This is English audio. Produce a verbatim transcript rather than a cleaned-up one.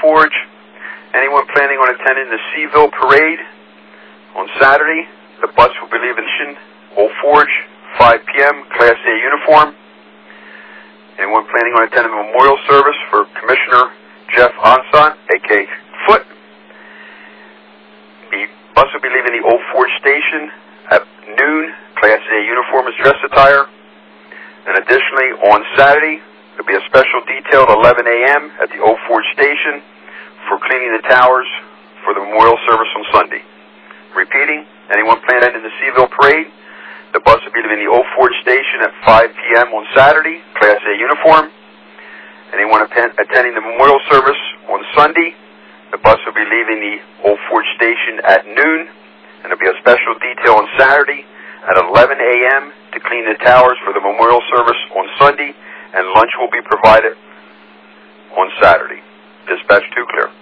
Forge. Anyone planning on attending the Seaville Parade on Saturday, the bus will be leaving Old Forge, five p.m., Class A uniform. Anyone planning on attending the memorial service for Commissioner Jeff Anson, a k a. Foot, the bus will be leaving the Old Forge Station at noon, Class A uniform is dress attire. And additionally, on Saturday, there will be a special detail at eleven a.m. at the Old Forge Station for cleaning the towers for the memorial service on Sunday. Repeating, anyone planning in the Seaville Parade, the bus will be leaving the Old Forge Station at five p.m. on Saturday, Class A uniform. Anyone attending the memorial service on Sunday, the bus will be leaving the Old Forge Station at noon, and there will be a special detail on Saturday at eleven a.m. to clean the towers for the memorial service on Sunday, and lunch will be provided on Saturday. Dispatch two, clear.